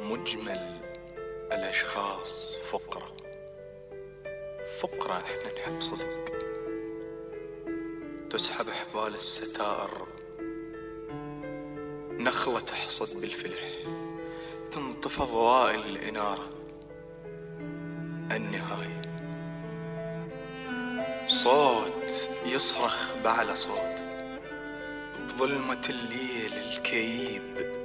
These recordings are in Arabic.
مجمل الأشخاص فقرة احنا نحب صدق. تسحب حبال الستائر، نخلة تحصد بالفلح، تنطفى ضوائل الإنارة. النهاية صوت يصرخ بأعلى صوت بظلمة الليل الكئيب.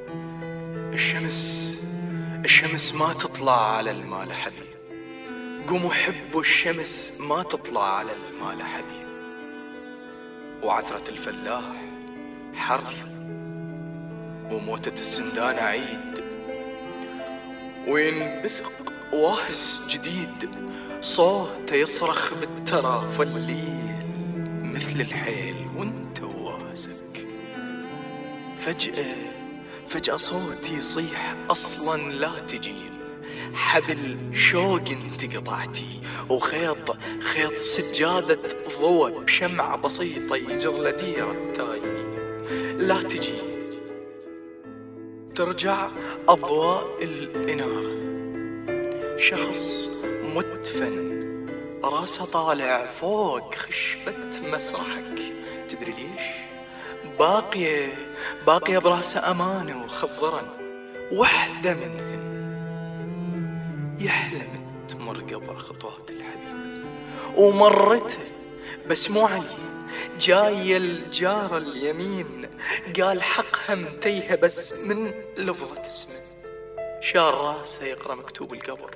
الشمس ما تطلع على المال حبيب. قوموا حبوا الشمس ما تطلع على المال حبيب. وعثرة الفلاح حرث، وموتة السندان عيد. وينبثق واهس جديد، صوت يصرخ بالترى الليل مثل الحيل وانت واهسك. فجأة صوتي يصيح أصلا لا تجين. حبل شوق انت قطعتي، وخيط سجادة ضوء بشمعة بسيطة يجر لديرة التايهين. لا تجي ترجع أضواء الإنارة. شخص مدفن راسه طالع فوق خشبة مسرحك. تدري ليش؟ باقية براسه أمانة وخضرا. وحدة منهن يحلم تمر قبر خطوات الحبيب. ومرته بس مو علي، جاي الجار اليمين قال حقها متيهة بس من لفظة اسمه. شار راسه يقرأ مكتوب القبر.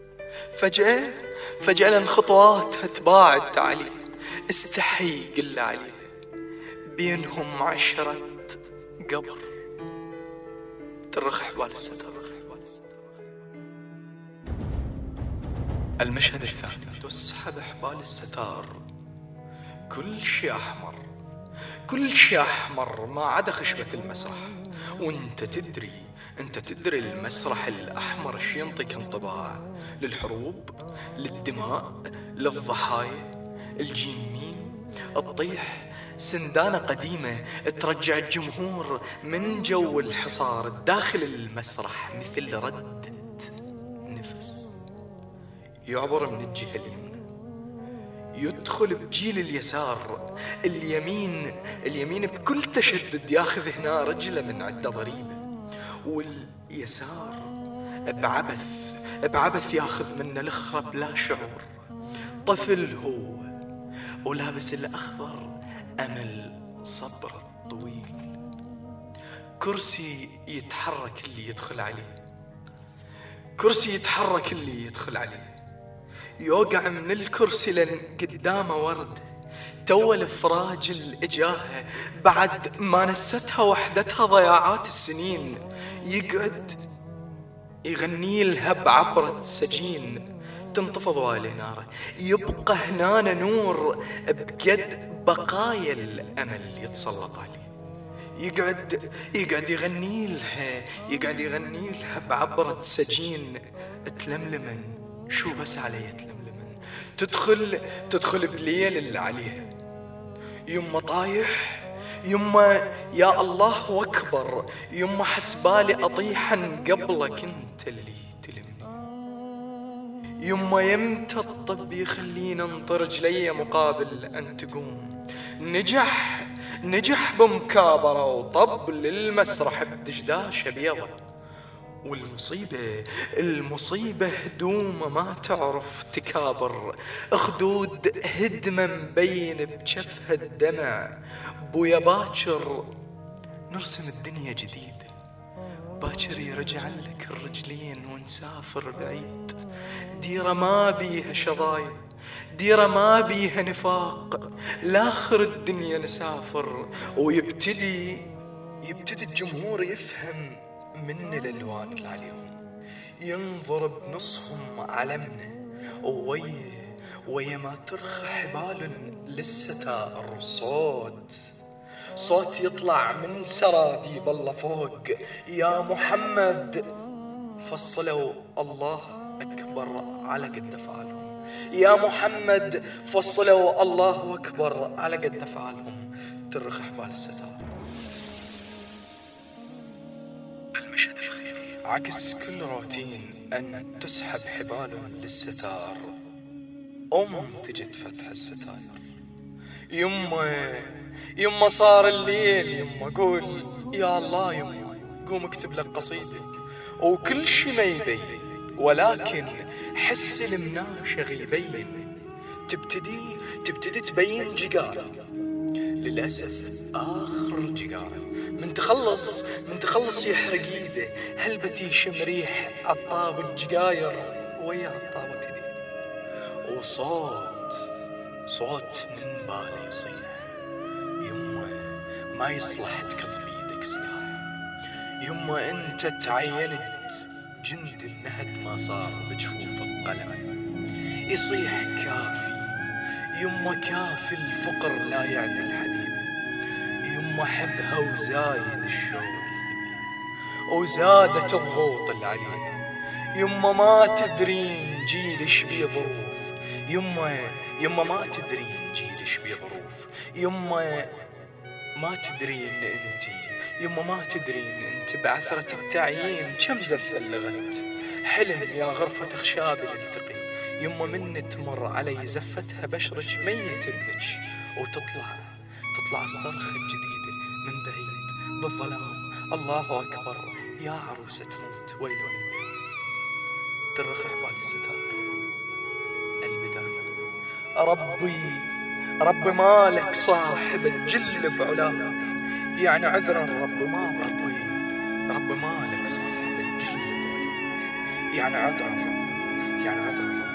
فجأة لن خطواتها تباعد عليه. استحي قل عليه بينهم 10 قبر. ترخ حبال الستار. المشهد الثاني. تسحب حبال الستار. كل شيء أحمر ما عدا خشبة المسرح. وانت تدري المسرح الأحمر ايش ينطيك انطباع؟ للحروب، للدماء، للضحايا. الجيم ميم تطيح سندانة قديمة ترجع الجمهور من جو الحصار داخل المسرح مثل ردة نفس. يعبر من الجهة اليمنى، يدخل بجيل اليسار. اليمين بكل تشدد ياخذ هنا رجله من عدة ضريبة، واليسار بعبث ياخذ منه الأخرى بلا شعور. طفل هو ولابس الأخضر، أمل صبر الطويل. كرسي يتحرك اللي يدخل عليه. يوقع من الكرسي لن قدامه ورد تو الفراج الإجاهة بعد ما نستها وحدتها ضياعات السنين. يقعد يغني لها بعبرة سجين تنتفض والناره. يبقى هنا نور بقد بقايا الأمل يتسلط عليه. يقعد يغني لها بعبرة سجين تلملمن. شو بس عليه تلملمن؟ تدخل بليل اللي عليها. يما طايح، يما يا الله أكبر، يما حسبالي أطيحا قبلك انت اللي تلمني. يما يمتى الطب يخلينا ننطر رجلي مقابل أن تقوم. نجح بمكابرة وطب للمسرح بدشداشة بيضة. والمصيبة هدومة ما تعرف تكابر. خدود هدمة مبين بجفها الدمع. بويا باكر نرسم الدنيا جديدة. باكر يرجع لك الرجلين ونسافر بعيد. ديرة ما بيها شظايا، ديرة ما بيها نفاق. لاخر الدنيا نسافر. ويبتدي الجمهور يفهم من الألوان اللي عليهم. ينظر بنصهم علمنا ويا ما ترخى حبال للستائر. صوت يطلع من سراديب الله فوق. يا محمد فصلوا الله أكبر على قد أفعالهم. يا محمد فصلوا الله أكبر على قد أفعالهم. ترخ حبال الستائر. المشهد الأخير. عكس كل روتين أن تسحب حبال للستار. تجد فتح الستار. يما صار الليل، يما قول يا الله، يما قوم اكتب لك قصيدة. وكل شي ما يبين، ولكن حس المناشغ يبين. تبتدي تبين جقارة، للأسف آخر جقارة. من تخلص يحرق ايده. هلبتي يشم ريح عطاب الجقاير ويا عطابة ايده. وصوت من بالي يصيح: يما ما يصلح تكظ بيدك سلاح. يما انت تعينت جند النهد ما صار بجفوف القلم. يصيح كافي يما، كافي الفقر لا يعدل حبيبي. يما حبها وزايد الشوق وزادت الضغوط العليل. يما ما تدرين جيلش بيه ظروف. يما ما تدرين جيلش بيه ظروف. يما ما تدرين انت بعثرة التعيين كم زف اللغت. حلم يا غرفة خشاب نلتقي. يما من تمر علي زفتها بشرج ميت ابنك. وتطلع الصرخة الجديدة من بعيد بالظلام: الله أكبر يا عروسة تموت ويل البيت. ترخ حبال الستار البداية. ربي مالك صاحب تجل بعلاك، يعني عذرا ربي ما رضيت. ربي مالك صاحب تجل بعلاك، يعني عذرا ربي